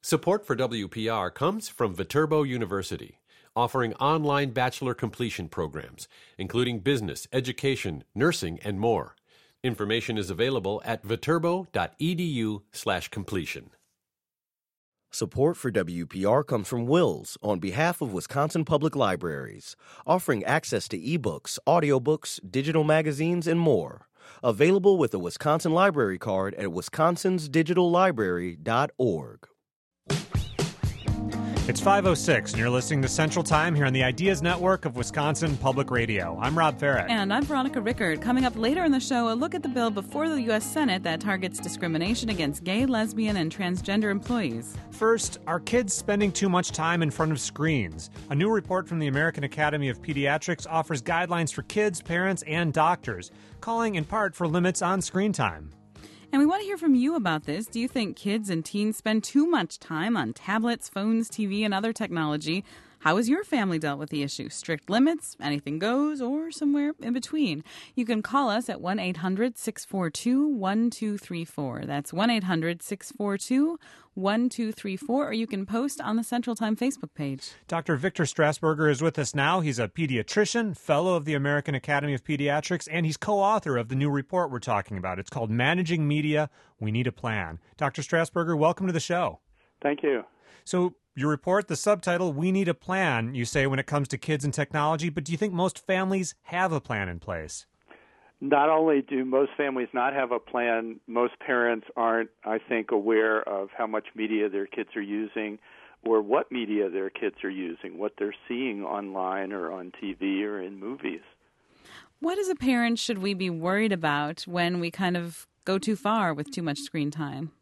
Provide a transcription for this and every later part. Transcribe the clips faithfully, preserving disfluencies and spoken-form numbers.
Support for W P R comes from Viterbo University, offering online bachelor completion programs, including business, education, nursing, and more. Information is available at viterbo.edu slash completion. Support for W P R comes from Wills on behalf of Wisconsin Public Libraries, offering access to ebooks, audiobooks, digital magazines, and more. Available with a Wisconsin Library Card at wisconsins digital library dot org. It's five oh six, and you're listening to Central Time here on the Ideas Network of Wisconsin Public Radio. I'm Rob Farrett. And I'm Veronica Rickard. Coming up later in the show, a look at the bill before the U S Senate that targets discrimination against gay, lesbian, and transgender employees. First, are kids spending too much time in front of screens? A new report from the American Academy of Pediatrics offers guidelines for kids, parents, and doctors, calling in part for limits on screen time. And we want to hear from you about this. Do you think kids and teens spend too much time on tablets, phones, T V, and other technology? How has your family dealt with the issue? Strict limits, anything goes, or somewhere in between? You can call us at one eight hundred six four two one two three four. That's one eight hundred six four two one two three four, or you can post on the Central Time Facebook page. Doctor Victor Strasburger is with us now. He's a pediatrician, fellow of the American Academy of Pediatrics, and he's co-author of the new report we're talking about. It's called Managing Media, We Need a Plan. Doctor Strasburger, welcome to the show. Thank you. So your report, the subtitle, We Need a Plan, you say, when it comes to kids and technology, but do you think most families have a plan in place? Not only do most families not have a plan, most parents aren't, I think, aware of how much media their kids are using or what media their kids are using, what they're seeing online or on T V or in movies. What as a parent should we be worried about when we kind of go too far with too much screen time?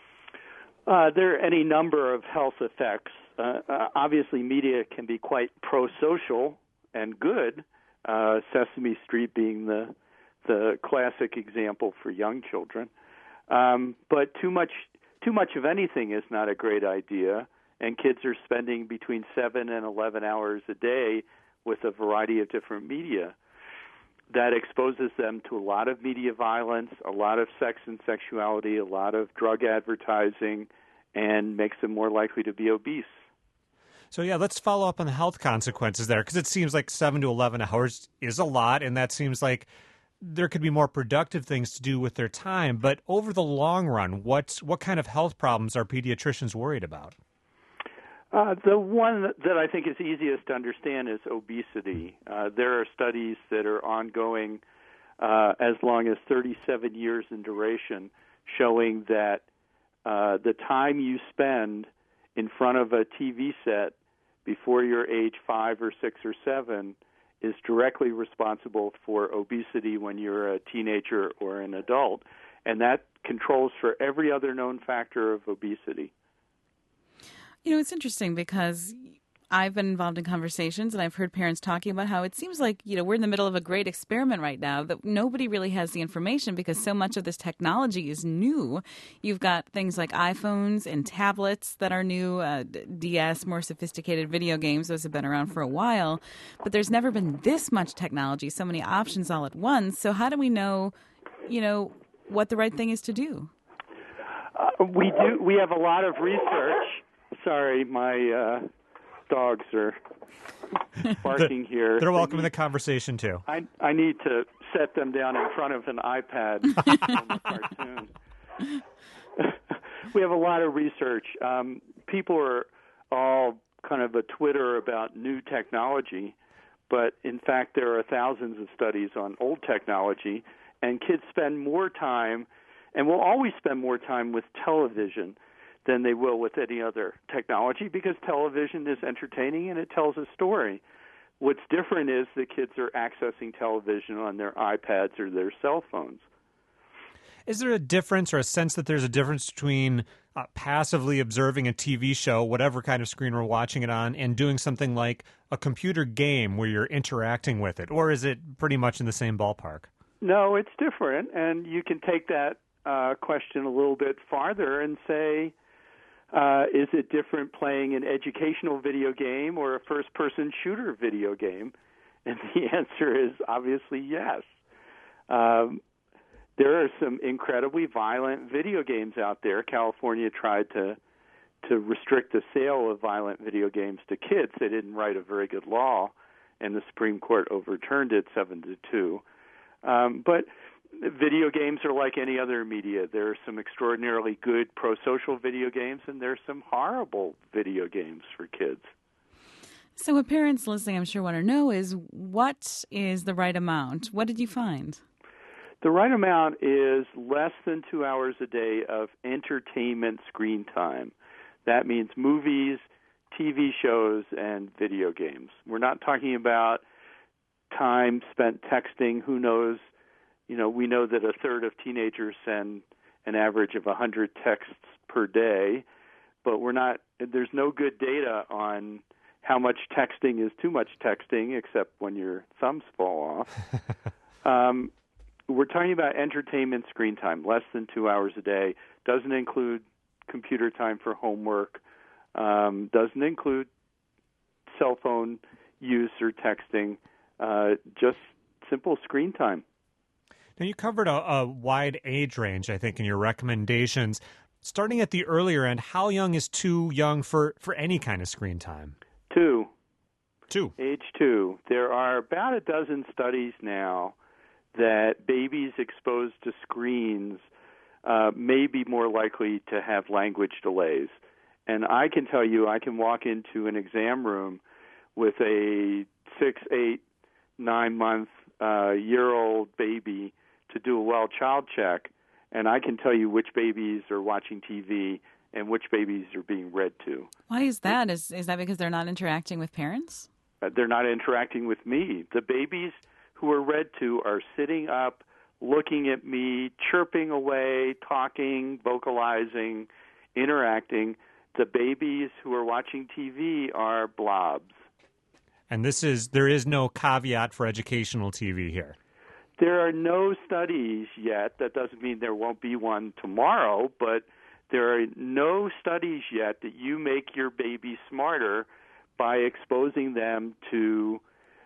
Uh, there are any number of health effects. Uh, uh, obviously, media can be quite pro-social and good, uh, Sesame Street being the the classic example for young children. Um, but too much too much of anything is not a great idea, and kids are spending between seven and eleven hours a day with a variety of different media. That exposes them to a lot of media violence, a lot of sex and sexuality, a lot of drug advertising, and makes them more likely to be obese. So, yeah, let's follow up on the health consequences there, because it seems like seven to eleven hours is a lot, and that seems like there could be more productive things to do with their time. But over the long run, what's, what kind of health problems are pediatricians worried about? Uh, the one that I think is easiest to understand is obesity. Uh, there are studies that are ongoing uh, as long as thirty-seven years in duration showing that uh, the time you spend in front of a T V set before you're age five or six or seven is directly responsible for obesity when you're a teenager or an adult. And that controls for every other known factor of obesity. You know, it's interesting because I've been involved in conversations and I've heard parents talking about how it seems like, you know, we're in the middle of a great experiment right now that nobody really has the information because so much of this technology is new. You've got things like iPhones and tablets that are new, uh, D S, more sophisticated video games. Those have been around for a while. But there's never been this much technology, so many options all at once. So how do we know, you know, what the right thing is to do? Uh, we do. We have a lot of research. Sorry, my... Uh dogs are barking here. They're welcome in the conversation, too. I I need to set them down in front of an iPad and a cartoon. We have a lot of research. Um, people are all kind of a Twitter about new technology, but in fact there are thousands of studies on old technology, and kids spend more time, and will always spend more time with television than they will with any other technology because television is entertaining and it tells a story. What's different is the kids are accessing television on their iPads or their cell phones. Is there a difference or a sense that there's a difference between uh, passively observing a T V show, whatever kind of screen we're watching it on, and doing something like a computer game where you're interacting with it? Or is it pretty much in the same ballpark? No, it's different. And you can take that uh, question a little bit farther and say, Uh, is it different playing an educational video game or a first-person shooter video game? And the answer is obviously yes. Um, there are some incredibly violent video games out there. California tried to to restrict the sale of violent video games to kids. They didn't write a very good law, and the Supreme Court overturned it seven to two. Um, but video games are like any other media. There are some extraordinarily good pro-social video games, and there are some horrible video games for kids. So what parents listening, I'm sure, want to know is, what is the right amount? What did you find? The right amount is less than two hours a day of entertainment screen time. That means movies, T V shows, and video games. We're not talking about time spent texting. Who knows? You know, we know that a third of teenagers send an average of one hundred texts per day, but we're not. There's no good data on how much texting is too much texting, except when your thumbs fall off. um, we're talking about entertainment screen time, less than two hours a day. Doesn't include computer time for homework. Um, doesn't include cell phone use or texting. Uh, just simple screen time. Now, you covered a, a wide age range, I think, in your recommendations. Starting at the earlier end, how young is too young for, for any kind of screen time? Two. Two. Age two. There are about a dozen studies now that babies exposed to screens uh, may be more likely to have language delays. And I can tell you, I can walk into an exam room with a six, eight, nine-month, uh, year-old baby to do a well child check, and I can tell you which babies are watching T V and which babies are being read to. Why is that? Is is that because they're not interacting with parents? Uh, they're not interacting with me. The babies who are read to are sitting up, looking at me, chirping away, talking, vocalizing, interacting. The babies who are watching T V are blobs. And this is there is no caveat for educational T V here. There are no studies yet. That doesn't mean there won't be one tomorrow, but there are no studies yet that you make your baby smarter by exposing them to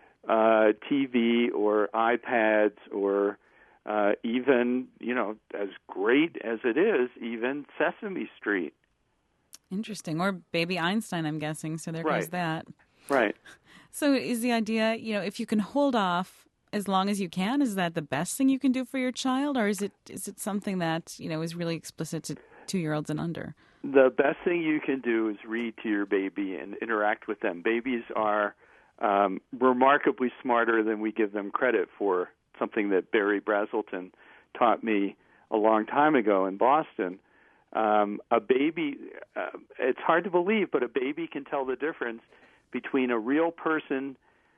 uh, T V or iPads or uh, even, you know, as great as it is, even Sesame Street. Interesting. Or Baby Einstein, I'm guessing. So there Right. goes that. Right. So is the idea, you know, if you can hold off as long as you can, is that the best thing you can do for your child? Or is it is it something that, you know, is really explicit to two-year-olds and under? The best thing you can do is read to your baby and interact with them. Babies are um, remarkably smarter than we give them credit for, something that Barry Brazelton taught me a long time ago in Boston. Um, a baby, uh, it's hard to believe, but a baby can tell the difference between a real person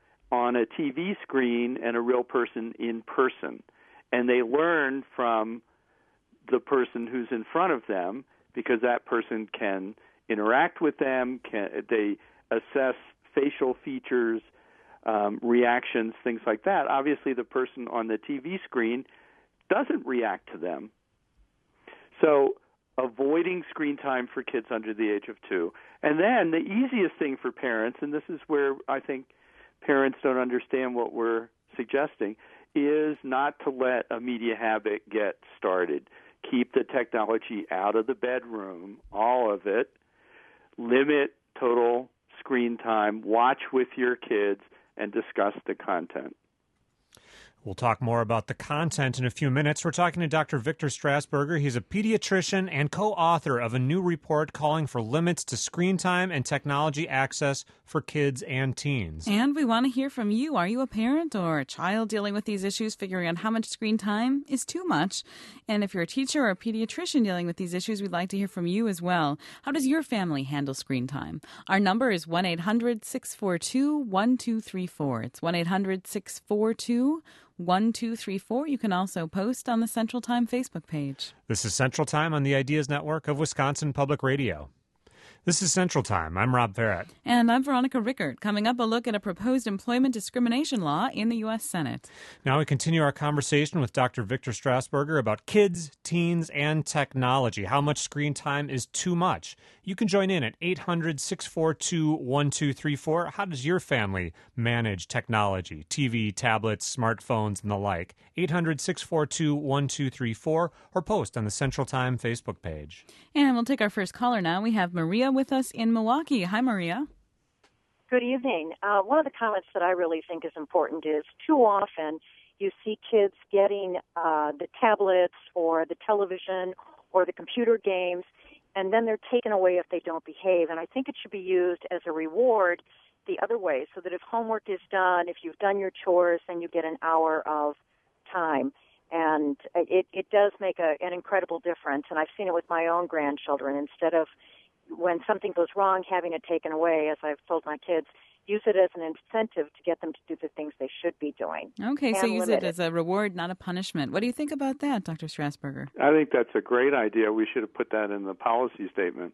on a T V screen and a real person in person. And they learn from the person who's in front of them because that person can interact with them, can, they assess facial features, um, reactions, things like that. Obviously, the person on the T V screen doesn't react to them. So avoiding screen time for kids under the age of two. And then the easiest thing for parents, and this is where I think parents don't understand what we're suggesting, is not to let a media habit get started. Keep the technology out of the bedroom, all of it. Limit total screen time. Watch with your kids and discuss the content. We'll talk more about the content in a few minutes. We're talking to Doctor Victor Strassburger. He's a pediatrician and co-author of a new report calling for limits to screen time and technology access for kids and teens. And we want to hear from you. Are you a parent or a child dealing with these issues, figuring out how much screen time is too much? And if you're a teacher or a pediatrician dealing with these issues, we'd like to hear from you as well. How does your family handle screen time? Our number is one eight hundred six four two one two three four. It's one eight hundred six four two one two three four. You can also post on the Central Time Facebook page. This is Central Time on the Ideas Network of Wisconsin Public Radio. This is Central Time. I'm Rob Farrett. And I'm Veronica Rickert. Coming up, a look at a proposed employment discrimination law in the U S Senate. Now we continue our conversation with Doctor Victor Strasburger about kids, teens, and technology. How much screen time is too much? You can join in at eight hundred, six four two, one two three four. How does your family manage technology, T V, tablets, smartphones, and the like? eight hundred, six four two, one two three four or post on the Central Time Facebook page. And we'll take our first caller now. We have Maria with us in Milwaukee. Hi, Maria. Good evening. Uh, one of the comments that I really think is important is too often you see kids getting uh, the tablets or the television or the computer games, and then they're taken away if they don't behave. And I think it should be used as a reward the other way, so that if homework is done, if you've done your chores, then you get an hour of time. And it, it does make a, an incredible difference. And I've seen it with my own grandchildren. Instead of when something goes wrong, having it taken away, as I've told my kids, use it as an incentive to get them to do the things they should be doing. Okay, and so use it it as a reward, not a punishment. What do you think about that, Doctor Strasburger? I think that's a great idea. We should have put that in the policy statement.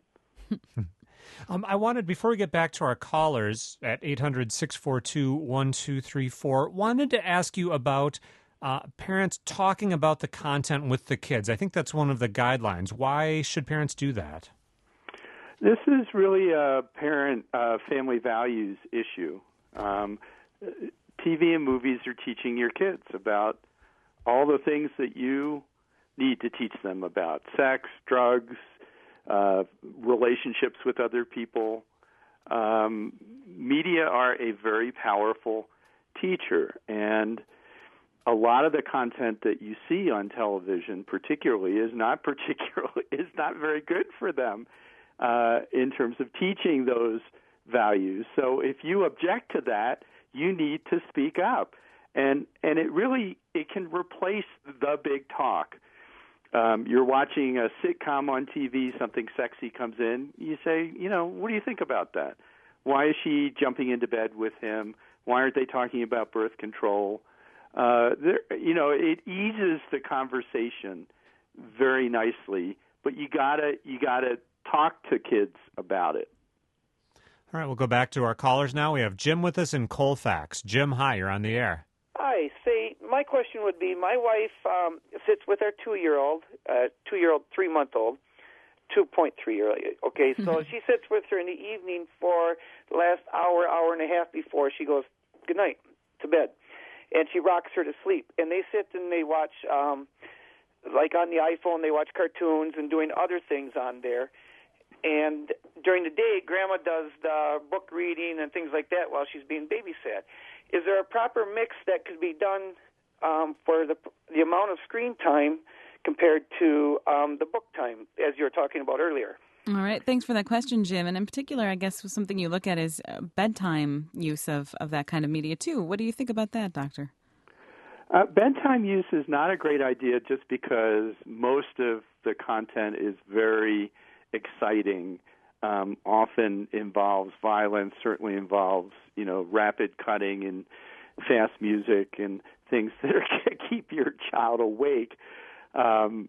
um, I wanted, before we get back to our callers at eight hundred, six four two, one two three four, wanted to ask you about uh, parents talking about the content with the kids. I think that's one of the guidelines. Why should parents do that? This is really a parent uh, family values issue. Um, T V and movies are teaching your kids about all the things that you need to teach them about: sex, drugs, uh, relationships with other people. Um, media are a very powerful teacher, and a lot of the content that you see on television, particularly, is not particularly is not very good for them. Uh, in terms of teaching those values. So if you object to that, you need to speak up. And and it really, it can replace the big talk. Um, you're watching a sitcom on T V, something sexy comes in, you say, you know, what do you think about that? Why is she jumping into bed with him? Why aren't they talking about birth control? Uh, there, you know, it eases the conversation very nicely, but you gotta, you gotta talk to kids about it. All right, we'll go back to our callers now. We have Jim with us in Colfax. Jim, hi, you're on the air. Hi. Say, my question would be, my wife um, sits with her two-year-old, uh, two-year-old, three-month-old, two point three year old. Okay, so she sits with her in the evening for the last hour, hour and a half before she goes, good night, to bed. And she rocks her to sleep. And they sit and they watch, um, like on the iPhone, they watch cartoons and doing other things on there. And during the day, Grandma does the book reading and things like that while she's being babysat. Is there a proper mix that could be done um, for the the amount of screen time compared to um, the book time, as you were talking about earlier? All right. Thanks for that question, Jim. And in particular, I guess something you look at is uh, bedtime use of, of that kind of media, too. What do you think about that, Doctor? Uh, bedtime use is not a great idea just because most of the content is very exciting, um, often involves violence, certainly involves, you know, rapid cutting and fast music and things that are going to keep your child awake. Um,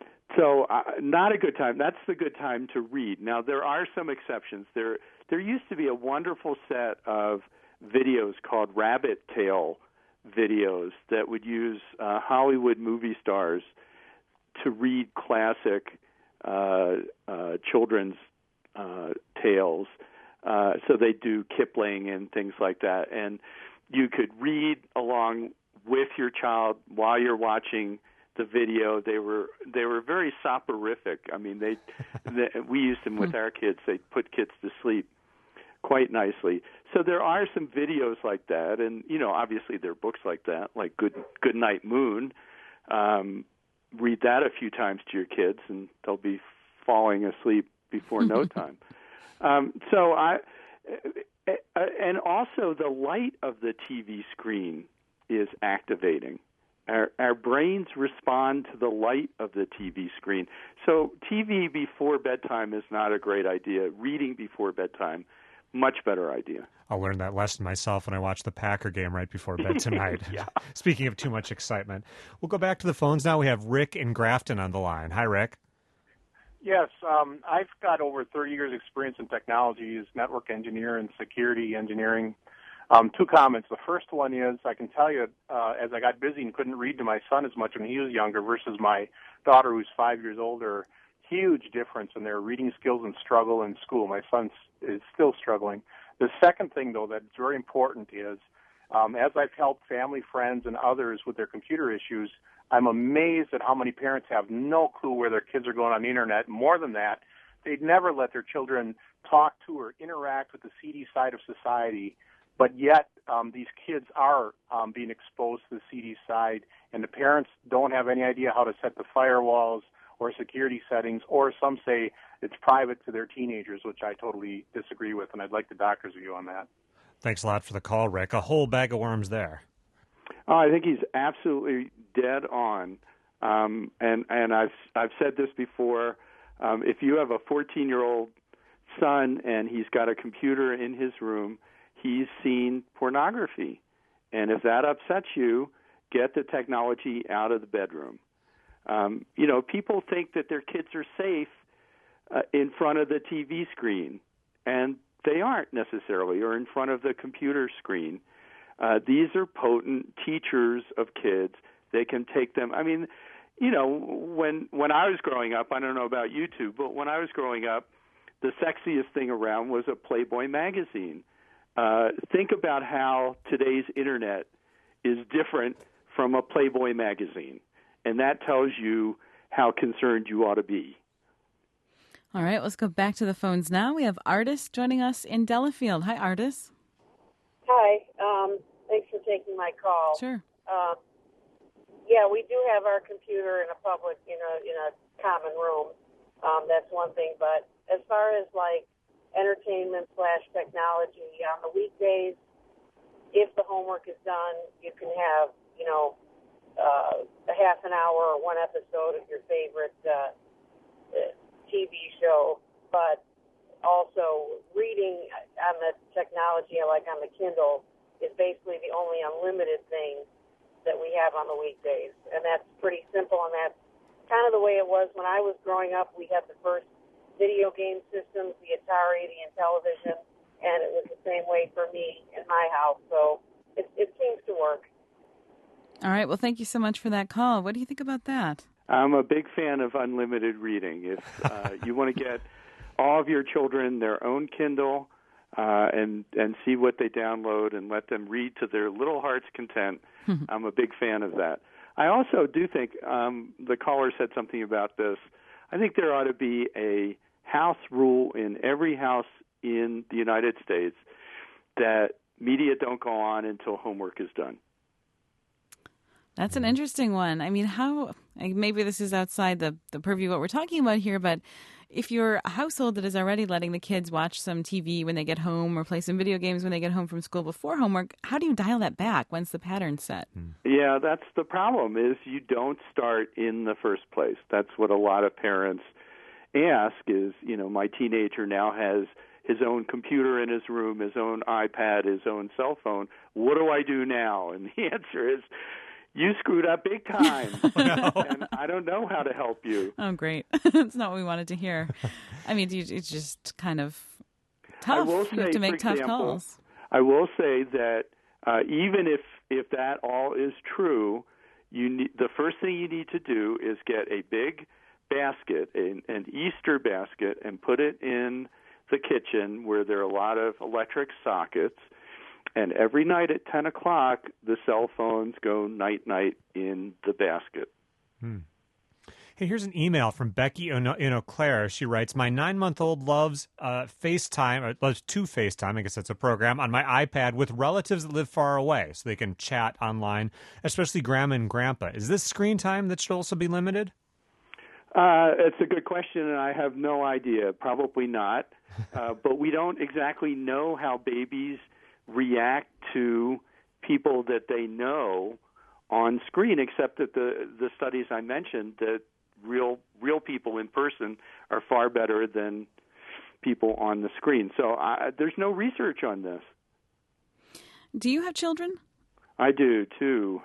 so uh, not a good time. That's the good time to read. Now, there are some exceptions. There there used to be a wonderful set of videos called rabbit tail videos that would use uh, Hollywood movie stars to read classic Uh, uh, children's uh, tales. Uh, so they do Kipling and things like that. And you could read along with your child while you're watching the video. They were they were very soporific. I mean, they, they we used them with our kids. They put kids to sleep quite nicely. So there are some videos like that, and you know, obviously there are books like that, like Good Good Night Moon. Um, read that a few times to your kids, and they'll be falling asleep before no time. Um, so I, and also the light of the T V screen is activating. Our, our brains respond to the light of the T V screen. So T V before bedtime is not a great idea. Reading before bedtime, much better idea. I'll learn that lesson myself when I watch the Packer game right before bed tonight. Yeah. Speaking of too much excitement. We'll go back to the phones now. We have Rick in Grafton on the line. Hi, Rick. Yes, um, I've got over thirty years experience in technology as network engineer and security engineering. Um, two comments. The first one is I can tell you, uh, as I got busy and couldn't read to my son as much when he was younger versus my daughter who's five years older, huge difference in their reading skills and struggle in school. My son is still struggling. The second thing, though, that's very important is um, as I've helped family, friends, and others with their computer issues, I'm amazed at how many parents have no clue where their kids are going on the Internet. More than that, they'd never let their children talk to or interact with the seedy side of society. But yet, um, these kids are um, being exposed to the seedy side, and the parents don't have any idea how to set the firewalls or security settings, or some say it's private to their teenagers, which I totally disagree with, and I'd like the doctor's view on that. Thanks a lot for the call, Rick. A whole bag of worms there. Oh, I think he's absolutely dead on, um, and and I've I've said this before. Um, if you have a fourteen-year-old son and he's got a computer in his room, he's seen pornography. And if that upsets you, get the technology out of the bedroom. Um, you know, people think that their kids are safe uh, in front of the T V screen, and they aren't necessarily, or in front of the computer screen. Uh, these are potent teachers of kids. They can take them. I mean, you know, when when I was growing up, I don't know about you two, but when I was growing up, the sexiest thing around was a Playboy magazine. Uh, think about how today's Internet is different from a Playboy magazine, and that tells you how concerned you ought to be. All right, let's go back to the phones now. We have Artis joining us in Delafield. Hi, Artis. Hi. Um, thanks for taking my call. Sure. Uh, yeah, we do have our computer in a public, in a in a common room. Um, that's one thing. But as far as like entertainment slash technology on the weekdays, if the homework is done, you can have you know uh, a half an hour or one episode of your favorite uh, T V show. But also, reading on the technology, like on the Kindle, is basically the only unlimited thing that we have on the weekdays. And that's pretty simple, and that's kind of the way it was when I was growing up. We had the first video game systems, the Atari, the Intellivision, and it was the same way for me in my house. So it, it seems to work. All right. Well, thank you so much for that call. What do you think about that? I'm a big fan of unlimited reading. If uh, you want to get all of your children their own Kindle uh, and and see what they download and let them read to their little heart's content, I'm a big fan of that. I also do think um, the caller said something about this. I think there ought to be a house rule in every house in the United States that media don't go on until homework is done. That's an interesting one. I mean, how, maybe this is outside the, the purview of what we're talking about here, but if you're a household that is already letting the kids watch some T V when they get home or play some video games when they get home from school before homework, how do you dial that back once the pattern's set? Yeah, that's the problem, is you don't start in the first place. That's what a lot of parents ask is, you know, my teenager now has his own computer in his room, his own iPad, his own cell phone. What do I do now? And the answer is, you screwed up big time, oh, no. and I don't know how to help you. Oh, great. That's not what we wanted to hear. I mean, it's just kind of tough. I will you say, have to make for tough example, calls. I will say that uh, even if, if that all is true, you need, the first thing you need to do is get a big basket, an, an Easter basket, and put it in the kitchen where there are a lot of electric sockets. And every night at ten o'clock, the cell phones go night-night in the basket. Hmm. Hey, here's an email from Becky in Eau Claire. She writes, my nine-month-old loves uh, FaceTime, or loves to FaceTime, I guess that's a program, on my iPad with relatives that live far away so they can chat online, especially grandma and grandpa. Is this screen time that should also be limited? Uh, it's a good question, and I have no idea. Probably not. Uh, but we don't exactly know how babies react to people that they know on screen, except that the the studies I mentioned, that real real people in person are far better than people on the screen. So I, there's no research on this. Do you have children? I do, too.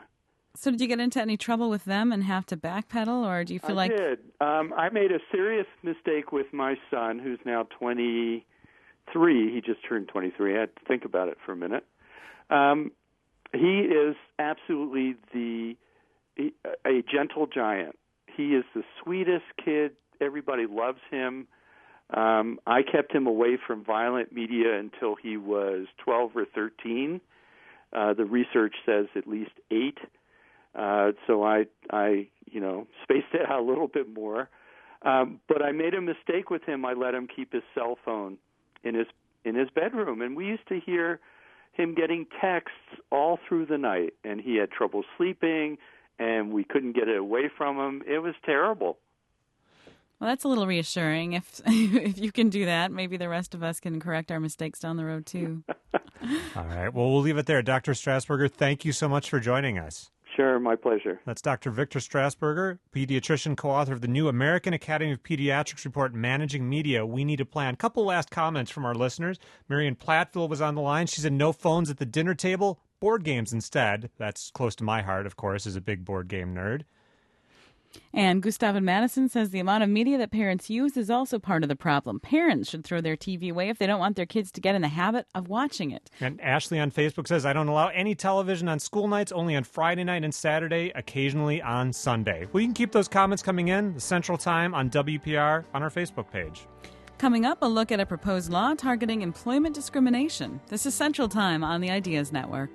So did you get into any trouble with them and have to backpedal, or do you feel I like... I did. Um, I made a serious mistake with my son, who's now twenty-three. He just turned twenty-three. I had to think about it for a minute. Um, he is absolutely the a gentle giant. He is the sweetest kid. Everybody loves him. Um, I kept him away from violent media until he was twelve or thirteen. Uh, the research says at least eight. Uh, so I, I, you know, spaced it out a little bit more. Um, but I made a mistake with him. I let him keep his cell phone in his in his bedroom, and we used to hear him getting texts all through the night, and he had trouble sleeping, and we couldn't get it away from him. It was terrible. Well, that's a little reassuring. If if you can do that, maybe the rest of us can correct our mistakes down the road, too. All right. Well, we'll leave it there. Doctor Strasburger, thank you so much for joining us. Sure, my pleasure. That's Doctor Victor Strasburger, pediatrician, co-author of the new American Academy of Pediatrics report, Managing Media, We Need a Plan. Couple last comments from our listeners. Marion Platteville was on the line. She said no phones at the dinner table, board games instead. That's close to my heart, of course, as a big board game nerd. And Gustav in Madison says the amount of media that parents use is also part of the problem. Parents should throw their T V away if they don't want their kids to get in the habit of watching it. And Ashley on Facebook says, I don't allow any television on school nights, only on Friday night and Saturday, occasionally on Sunday. Well, you can keep those comments coming in, the Central Time on W P R on our Facebook page. Coming up, a look at a proposed law targeting employment discrimination. This is Central Time on the Ideas Network.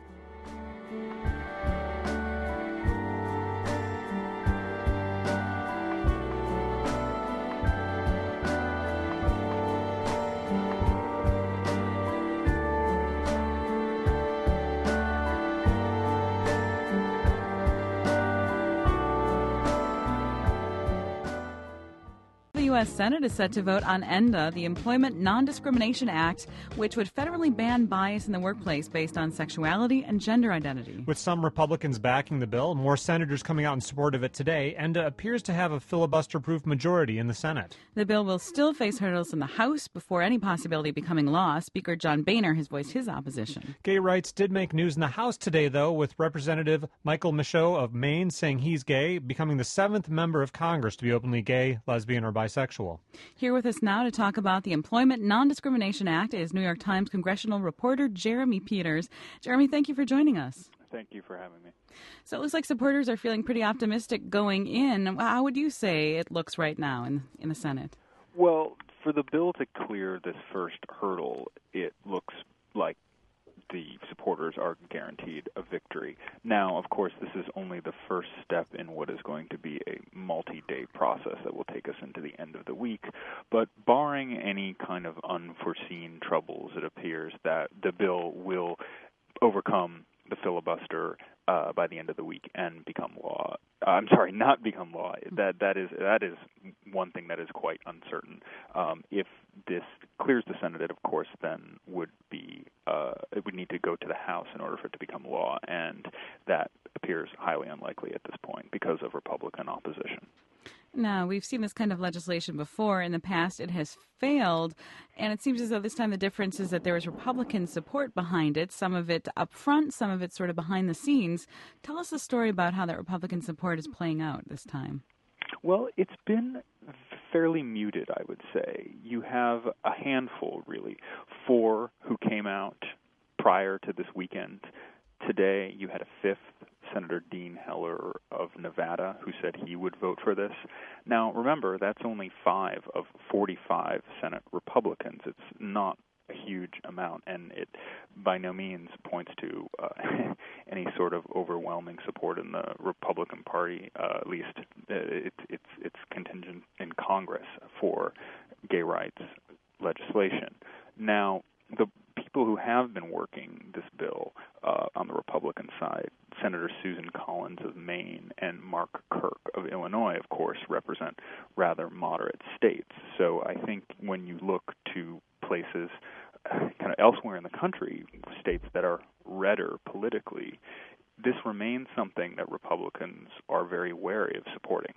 The U S Senate is set to vote on ENDA, the Employment Non-Discrimination Act, which would federally ban bias in the workplace based on sexuality and gender identity. With some Republicans backing the bill, more senators coming out in support of it today, ENDA appears to have a filibuster-proof majority in the Senate. The bill will still face hurdles in the House before any possibility of becoming law. Speaker John Boehner has voiced his opposition. Gay rights did make news in the House today, though, with Representative Michael Michaud of Maine saying he's gay, becoming the seventh member of Congress to be openly gay, lesbian, or bisexual. Here with us now to talk about the Employment Non-Discrimination Act is New York Times congressional reporter Jeremy Peters. Jeremy, thank you for joining us. Thank you for having me. So it looks like supporters are feeling pretty optimistic going in. How would you say it looks right now in, in the Senate? Well, for the bill to clear this first hurdle, it looks like the supporters are guaranteed a victory. Now, of course, this is only the first step in what is going to be a multi-day process that will take us into the end of the week. But barring any kind of unforeseen troubles, it appears that the bill will overcome the filibuster uh, by the end of the week and become law. Uh, I'm sorry, not become law. That that is that is one thing that is quite uncertain. Um, if this clears the Senate, it of course then would be uh, it would need to go to the House in order for it to become law, and that appears highly unlikely at this point because of Republican opposition. Now, we've seen this kind of legislation before. In the past, it has failed, and it seems as though this time the difference is that there is Republican support behind it, some of it up front, some of it sort of behind the scenes. Tell us a story about how that Republican support is playing out this time. Well, it's been fairly muted, I would say. You have a handful, really, four who came out prior to this weekend. Today, you had a fifth, Senator Dean Heller of Nevada, who said he would vote for this. Now, remember, that's only five of forty-five Senate Republicans. It's not a huge amount, and it by no means points to uh, any sort of overwhelming support in the Republican Party. Uh, at least it, it's it's contingent in Congress for gay rights legislation. Now, the people who have been working this bill uh, on the Republican side, Senator Susan Collins of Maine and Mark Kirk of Illinois, of course, represent rather moderate states. So I think when you look to places uh, kind of elsewhere in the country, states that are redder politically, this remains something that Republicans are very wary of supporting.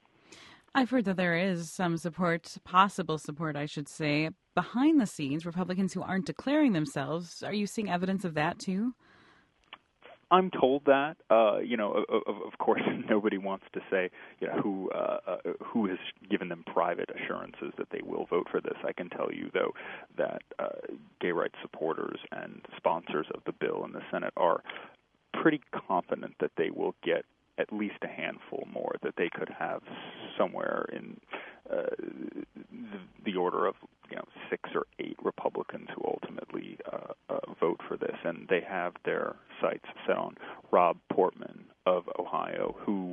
I've heard that there is some support, possible support, I should say, behind the scenes, Republicans who aren't declaring themselves. Are you seeing evidence of that, too? I'm told that. Uh, you know, of, of course, nobody wants to say, you know, who uh, uh, who has given them private assurances that they will vote for this. I can tell you, though, that uh, gay rights supporters and sponsors of the bill in the Senate are pretty confident that they will get at least a handful more, that they could have somewhere in uh, the, the order of, you know, six or eight Republicans who ultimately uh, uh, vote for this. And they have their sights set on Rob Portman of Ohio, who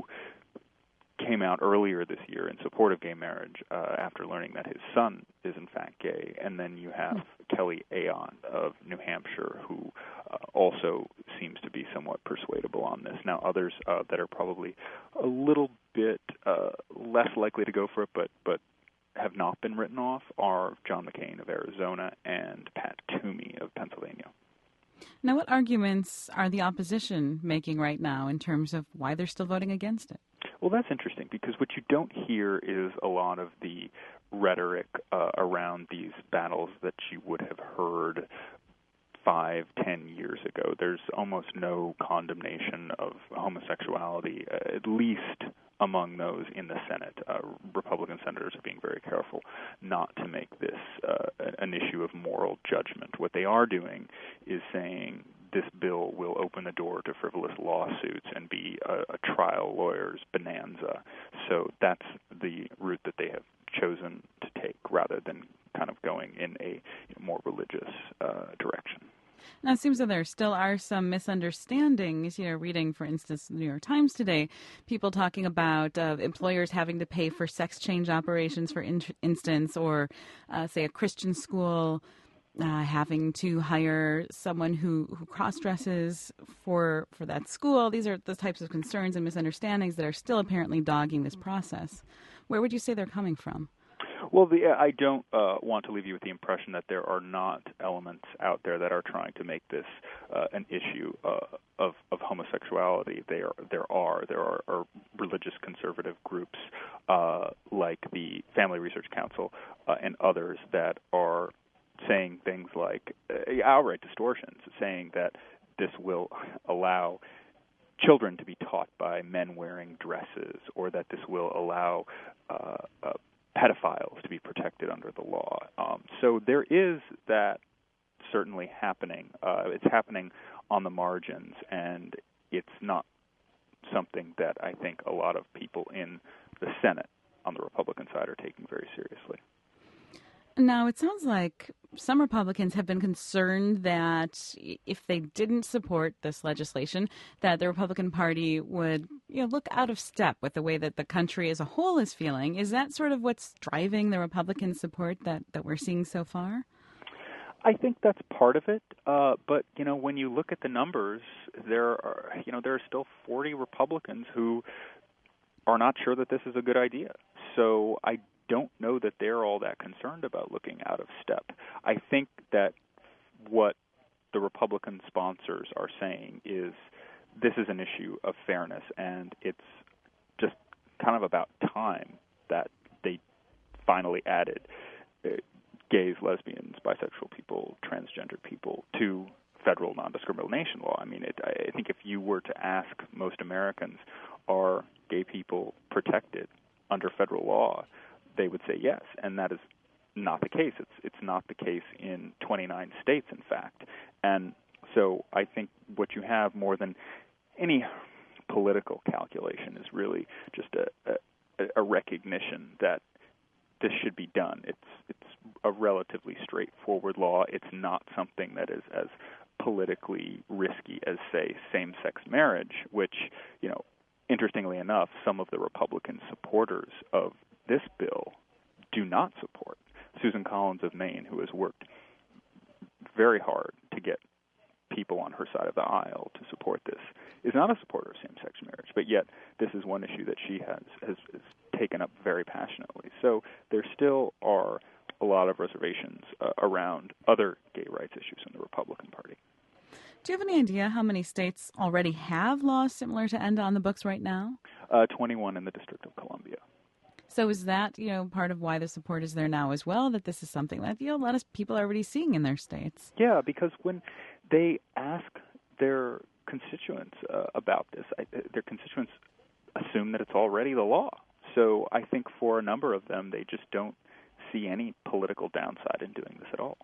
came out earlier this year in support of gay marriage uh, after learning that his son is in fact gay. And then you have mm. Kelly Ayotte of New Hampshire, who uh, also seems to be somewhat persuadable on this. Now, others uh, that are probably a little bit uh, less likely to go for it, but but have not been written off, are John McCain of Arizona and Pat Toomey of Pennsylvania. Now, what arguments are the opposition making right now in terms of why they're still voting against it? Well, that's interesting, because what you don't hear is a lot of the rhetoric uh, around these battles that you would have heard five, ten years ago. There's almost no condemnation of homosexuality, uh, at least among those in the Senate. Uh, Republican senators are being very careful not to make this uh, an issue of moral judgment. What they are doing is saying this bill will open the door to frivolous lawsuits and be a, a trial lawyer's bonanza. So that's the route that they have chosen to take, rather than kind of going in a you know, more religious uh, direction. Now, it seems that there still are some misunderstandings. You know, reading, for instance, the New York Times today, people talking about uh, employers having to pay for sex change operations, for in- instance, or, uh, say, a Christian school uh, having to hire someone who, who cross-dresses for, for that school. These are the types of concerns and misunderstandings that are still apparently dogging this process. Where would you say they're coming from? Well, the, I don't uh, want to leave you with the impression that there are not elements out there that are trying to make this uh, an issue uh, of, of homosexuality. There, there are. There are, are religious conservative groups uh, like the Family Research Council uh, and others that are saying things like uh, outright distortions, saying that this will allow children to be taught by men wearing dresses, or that this will allow uh, uh, pedophiles to be protected under the law. Um, so there is that certainly happening. Uh, it's happening on the margins, and it's not something that I think a lot of people in the Senate on the Republican side are taking very seriously. Now, it sounds like some Republicans have been concerned that if they didn't support this legislation, that the Republican Party would, you know, look out of step with the way that the country as a whole is feeling. Is that sort of what's driving the Republican support that, that we're seeing so far? I think that's part of it, uh, but you know, when you look at the numbers, there are, you know, there are still forty Republicans who are not sure that this is a good idea. So I don't know that they're all that concerned about looking out of step. I think that what the Republican sponsors are saying is this is an issue of fairness, and it's just kind of about time that they finally added uh, gays, lesbians, bisexual people, transgender people to federal non-discrimination law. I mean, it, I think if you were to ask most Americans, are gay people protected under federal law, they would say yes, and that is not the case. It's it's not the case in twenty-nine states, in fact. And so I think what you have more than any political calculation is really just a, a, a recognition that this should be done. It's it's a relatively straightforward law. It's not something that is as politically risky as, say, same-sex marriage, which, you know, interestingly enough, some of the Republican supporters of this bill do not support. Susan Collins of Maine, who has worked very hard to get people on her side of the aisle to support this, is not a supporter of same-sex marriage, but yet this is one issue that she has, has, has taken up very passionately. So there still are a lot of reservations uh, around other gay rights issues in the Republican Party. Do you have any idea how many states already have laws similar to ENDA on the books right now? Uh, twenty-one in the District of Columbia. So is that, you know, part of why the support is there now as well, that this is something that, you know, a lot of people are already seeing in their states? Yeah, because when they ask their constituents uh, about this. I, their constituents assume that it's already the law. So I think for a number of them, they just don't see any political downside in doing this at all.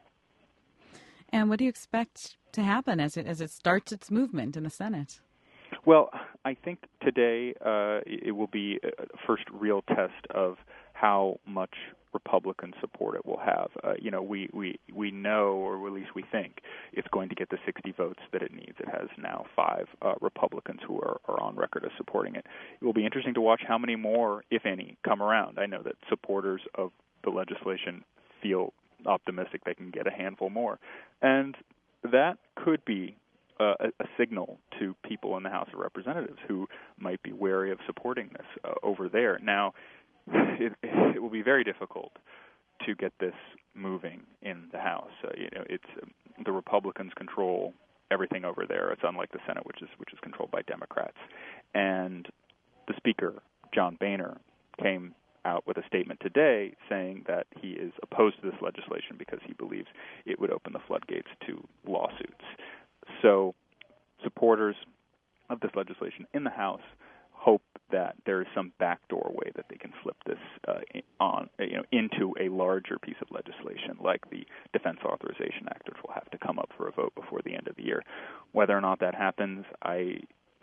And what do you expect to happen as it as it starts its movement in the Senate? Well, I think today uh, it will be a first real test of how much Republican support it will have. Uh, you know, we, we, we know, or at least we think, it's going to get the sixty votes that it needs. It has now five uh, Republicans who are, are on record as supporting it. It will be interesting to watch how many more, if any, come around. I know that supporters of the legislation feel optimistic they can get a handful more. And that could be uh, a, a signal to people in the House of Representatives who might be wary of supporting this uh, over there. Now, it, it will be very difficult to get this moving in the House. Uh, you know, it's uh, the Republicans control everything over there. It's unlike the Senate, which is which is controlled by Democrats. And the Speaker, John Boehner, came out with a statement today saying that he is opposed to this legislation because he believes it would open the floodgates to lawsuits. So supporters of this legislation in the House hope that there is some backdoor way that they can flip this uh, on, you know, into a larger piece of legislation, like the Defense Authorization Act, which will have to come up for a vote before the end of the year. Whether or not that happens, I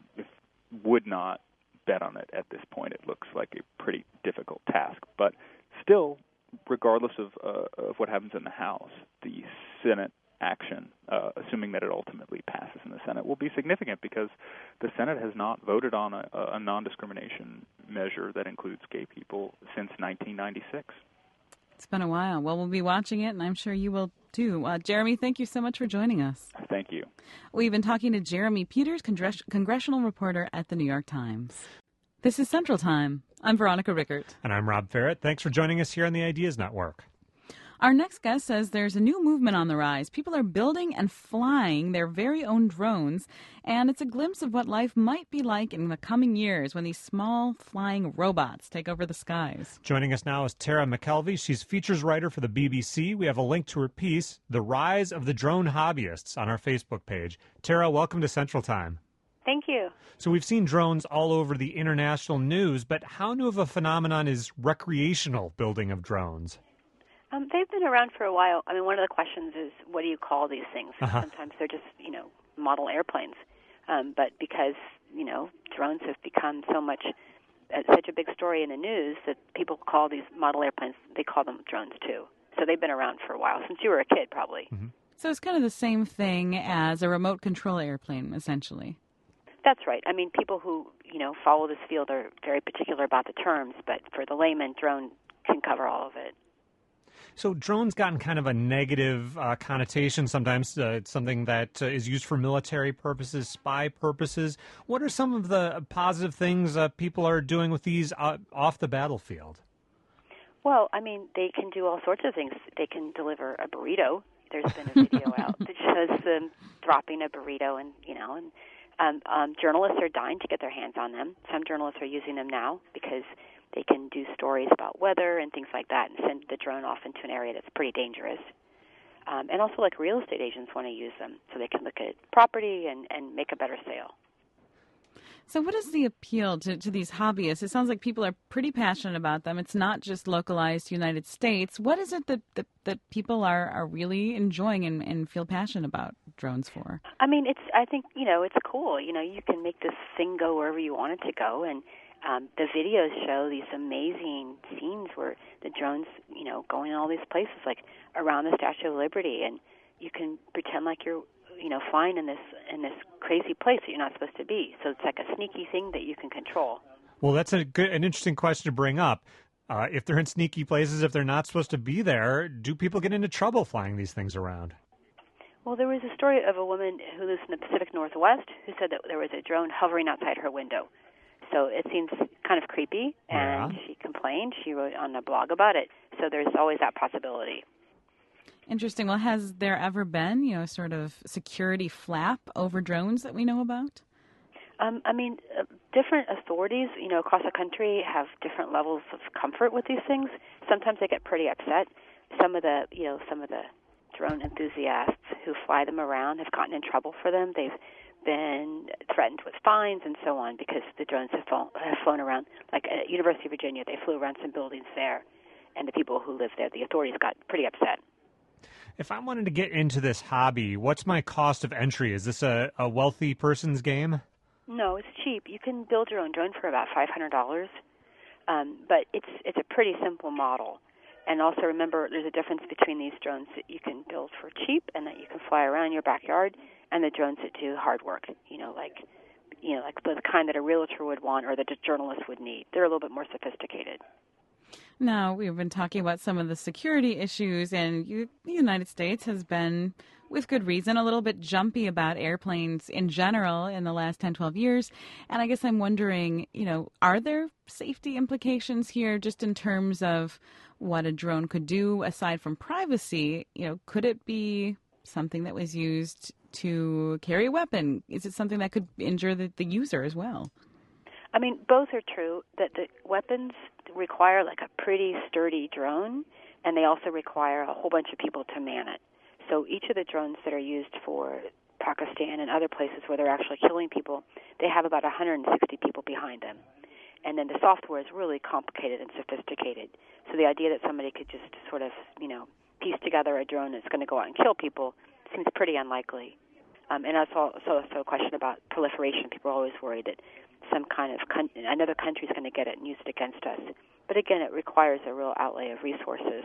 would not bet on it at this point. It looks like a pretty difficult task. But still, regardless of, uh, of what happens in the House, the Senate action, uh, assuming that it ultimately passes in the Senate, will be significant because the Senate has not voted on a, a non-discrimination measure that includes gay people since nineteen ninety-six. It's been a while. Well, we'll be watching it, and I'm sure you will too. Uh, Jeremy, thank you so much for joining us. Thank you. We've been talking to Jeremy Peters, congress- congressional reporter at the New York Times. This is Central Time. I'm Veronica Rickert. And I'm Rob Ferrett. Thanks for joining us here on the Ideas Network. Our next guest says there's a new movement on the rise. People are building and flying their very own drones, and it's a glimpse of what life might be like in the coming years when these small flying robots take over the skies. Joining us now is Tara McKelvey. She's features writer for the B B C. We have a link to her piece, The Rise of the Drone Hobbyists, on our Facebook page. Tara, welcome to Central Time. Thank you. So we've seen drones all over the international news, but how new of a phenomenon is recreational building of drones? Um, they've been around for a while. I mean, one of the questions is, what do you call these things? Uh-huh. Sometimes they're just, you know, model airplanes. Um, but because, you know, drones have become so much, uh, such a big story in the news that people call these model airplanes, they call them drones too. So they've been around for a while, since you were a kid probably. Mm-hmm. So it's kind of the same thing as a remote control airplane, essentially. That's right. I mean, people who, you know, follow this field are very particular about the terms, but for the layman, drone can cover all of it. So drones gotten kind of a negative uh, connotation sometimes. Uh, it's something that uh, is used for military purposes, spy purposes. What are some of the positive things uh, people are doing with these uh, off the battlefield? Well, I mean, they can do all sorts of things. They can deliver a burrito. There's been a video out that shows them dropping a burrito, and you know, and um, um, journalists are dying to get their hands on them. Some journalists are using them now because they can do stories about weather and things like that and send the drone off into an area that's pretty dangerous. Um, and also, like, real estate agents want to use them so they can look at property and, and make a better sale. So what is the appeal to, to these hobbyists? It sounds like people are pretty passionate about them. It's not just localized to the United States. What is it that, that, that people are, are really enjoying and, and feel passionate about drones for? I mean, it's. I think, you know, it's cool. You know, you can make this thing go wherever you want it to go, and Um, the videos show these amazing scenes where the drones, you know, going in all these places, like around the Statue of Liberty, and you can pretend like you're, you know, flying in this in this crazy place that you're not supposed to be. So it's like a sneaky thing that you can control. Well, that's a good, an interesting question to bring up. Uh, if they're in sneaky places, if they're not supposed to be there, do people get into trouble flying these things around? Well, there was a story of a woman who lives in the Pacific Northwest who said that there was a drone hovering outside her window. So it seems kind of creepy, and yeah. She complained. She wrote on a blog about it. So there's always that possibility. Interesting. Well, has there ever been, you know, a sort of security flap over drones that we know about? Um, I mean, uh, different authorities, you know, across the country have different levels of comfort with these things. Sometimes they get pretty upset. Some of the, you know, some of the drone enthusiasts who fly them around have gotten in trouble for them. They've been threatened with fines and so on because the drones have flown, have flown around. Like at University of Virginia, they flew around some buildings there, and the people who live there, the authorities got pretty upset. If I wanted to get into this hobby, what's my cost of entry? Is this a, a wealthy person's game? No, it's cheap. You can build your own drone for about five hundred dollars, um, but it's it's a pretty simple model. And also remember, there's a difference between these drones that you can build for cheap and that you can fly around your backyard, and the drones that do hard work. You know, like you know, like the kind that a realtor would want or that a journalist would need. They're a little bit more sophisticated. Now, we've been talking about some of the security issues, and you, the United States has been, with good reason, a little bit jumpy about airplanes in general in the last ten, twelve years. And I guess I'm wondering, you know, are there safety implications here just in terms of what a drone could do aside from privacy? You know, could it be something that was used to carry a weapon? Is it something that could injure the, the user as well? I mean, both are true, that the weapons require like a pretty sturdy drone, and they also require a whole bunch of people to man it. So each of the drones that are used for Pakistan and other places where they're actually killing people, they have about one hundred sixty people behind them. And then the software is really complicated and sophisticated. So the idea that somebody could just sort of, you know, piece together a drone that's going to go out and kill people seems pretty unlikely. Um, and that's also, also a question about proliferation. People are always worried that some kind of con- another country is going to get it and use it against us. But again, it requires a real outlay of resources.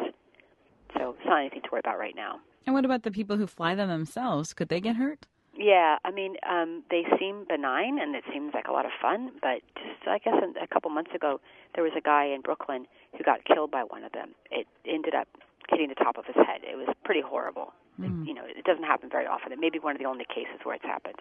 So it's not anything to worry about right now. And what about the people who fly them themselves? Could they get hurt? Yeah, I mean, um, they seem benign, and it seems like a lot of fun. But just, I guess, a couple months ago, there was a guy in Brooklyn who got killed by one of them. It ended up hitting the top of his head. It was pretty horrible. Mm. It, you know, it doesn't happen very often. It may be one of the only cases where it's happened.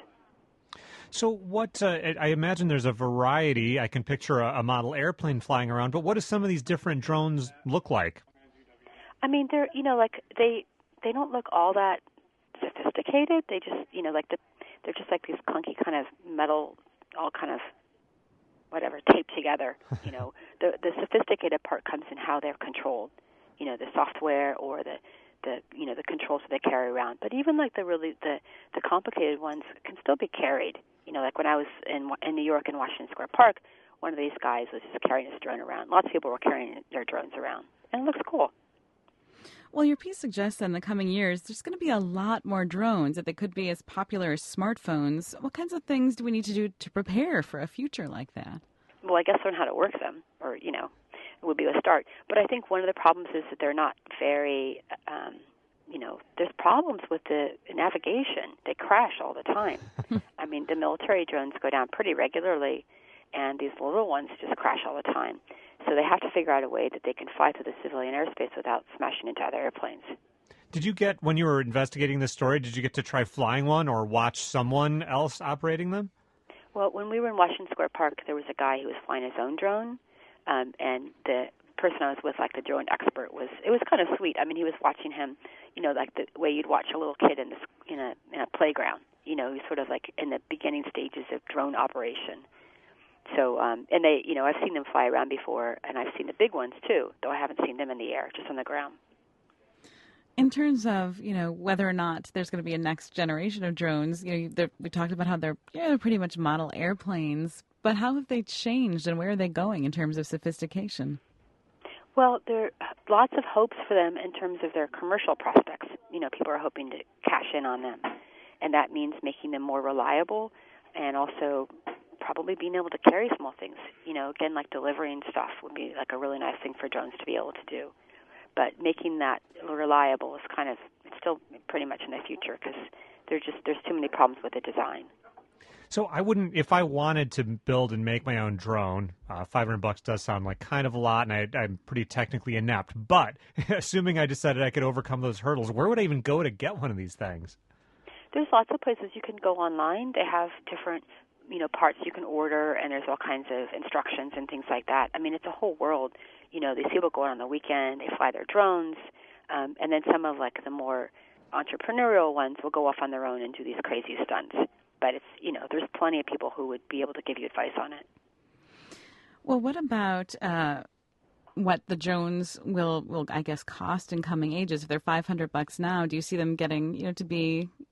So what, uh, I imagine there's a variety. I can picture a, a model airplane flying around, but what do some of these different drones look like? I mean, they're, you know, like they they don't look all that sophisticated. They just, you know, like the, they're just like these clunky kind of metal, all kind of, whatever, taped together. You know, the the sophisticated part comes in how they're controlled. You know, the software or the, the you know, the controls that they carry around. But even like the really, the, the complicated ones can still be carried. You know, like when I was in in New York in Washington Square Park, one of these guys was just carrying his drone around. Lots of people were carrying their drones around, and it looks cool. Well, your piece suggests that in the coming years, there's going to be a lot more drones, that they could be as popular as smartphones. What kinds of things do we need to do to prepare for a future like that? Well, I guess learn how to work them, or, you know, it would be a start. But I think one of the problems is that they're not very, um, you know, there's problems with the navigation. They crash all the time. I mean, the military drones go down pretty regularly, and these little ones just crash all the time. So they have to figure out a way that they can fly through the civilian airspace without smashing into other airplanes. Did you get, when you were investigating this story, did you get to try flying one or watch someone else operating them? Well, when we were in Washington Square Park, there was a guy who was flying his own drone, um, and the person I was with, like the drone expert, was, it was kind of sweet. I mean, he was watching him, you know, like the way you'd watch a little kid in, this, in, a, in a playground. You know, he's sort of like in the beginning stages of drone operation. So, um, and they, you know, I've seen them fly around before, and I've seen the big ones too, though I haven't seen them in the air, just on the ground. In terms of, you know, whether or not there's going to be a next generation of drones, you know, we talked about how they're, yeah, they're pretty much model airplanes, but how have they changed and where are they going in terms of sophistication? Well, there are lots of hopes for them in terms of their commercial prospects. You know, people are hoping to cash in on them, and that means making them more reliable and also probably being able to carry small things. You know, again, like delivering stuff would be like a really nice thing for drones to be able to do. But making that reliable is kind of, it's still pretty much in the future because there's just, there's too many problems with the design. So I wouldn't, if I wanted to build and make my own drone, uh, five hundred bucks does sound like kind of a lot, and I, I'm pretty technically inept. But assuming I decided I could overcome those hurdles, where would I even go to get one of these things? There's lots of places you can go online. They have different, you know, parts you can order, and there's all kinds of instructions and things like that. I mean, it's a whole world. You know, these people go out on the weekend, they fly their drones, um, and then some of, like, the more entrepreneurial ones will go off on their own and do these crazy stunts. But it's, you know, there's plenty of people who would be able to give you advice on it. Well, what about uh, what the drones will, will, I guess, cost in coming ages? If they're five hundred bucks now, do you see them getting, you know, to be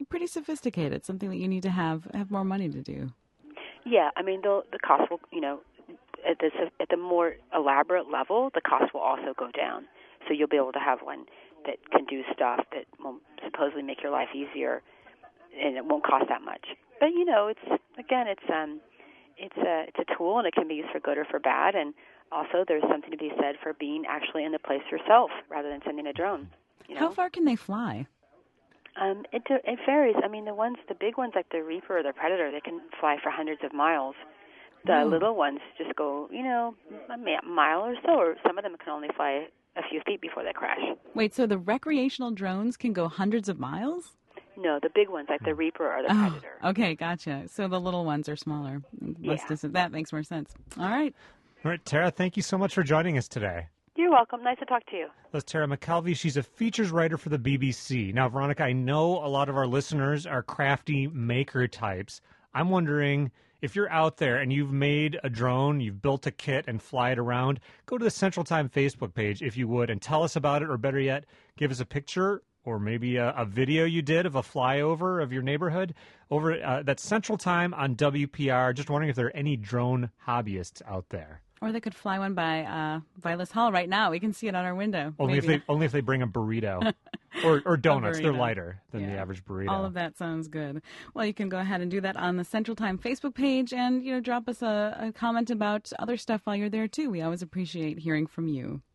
pretty sophisticated, something that you need to have have more money to do. Yeah, I mean, the the cost will, you know, at the at the more elaborate level, the cost will also go down. So you'll be able to have one that can do stuff that will supposedly make your life easier, and it won't cost that much. But you know, it's again, it's um, it's a it's a tool, and it can be used for good or for bad. And also, there's something to be said for being actually in the place yourself rather than sending a drone. You know? How far can they fly? Um, it it varies. I mean, the ones, the big ones like the Reaper or the Predator, they can fly for hundreds of miles. The Oh. little ones just go, you know, a ma- mile or so, or some of them can only fly a few feet before they crash. Wait, so the recreational drones can go hundreds of miles? No, the big ones like the Reaper or the Oh, Predator. okay, gotcha. So the little ones are smaller. Must Yeah. have- that makes more sense. All right. All right, Tara, thank you so much for joining us today. You're welcome. Nice to talk to you. That's Tara McKelvey. She's a features writer for the B B C. Now, Veronica, I know a lot of our listeners are crafty maker types. I'm wondering if you're out there and you've made a drone, you've built a kit and fly it around, go to the Central Time Facebook page, if you would, and tell us about it, or better yet, give us a picture or maybe a, a video you did of a flyover of your neighborhood. Over uh, that's Central Time on W P R. Just wondering if there are any drone hobbyists out there. Or they could fly one by uh, Vilas Hall right now. We can see it on our window. Only Maybe. if they only if they bring a burrito or or donuts. They're burrito. lighter than Yeah. the average burrito. All of that sounds good. Well, you can go ahead and do that on the Central Time Facebook page, and you know, drop us a, a comment about other stuff while you're there too. We always appreciate hearing from you.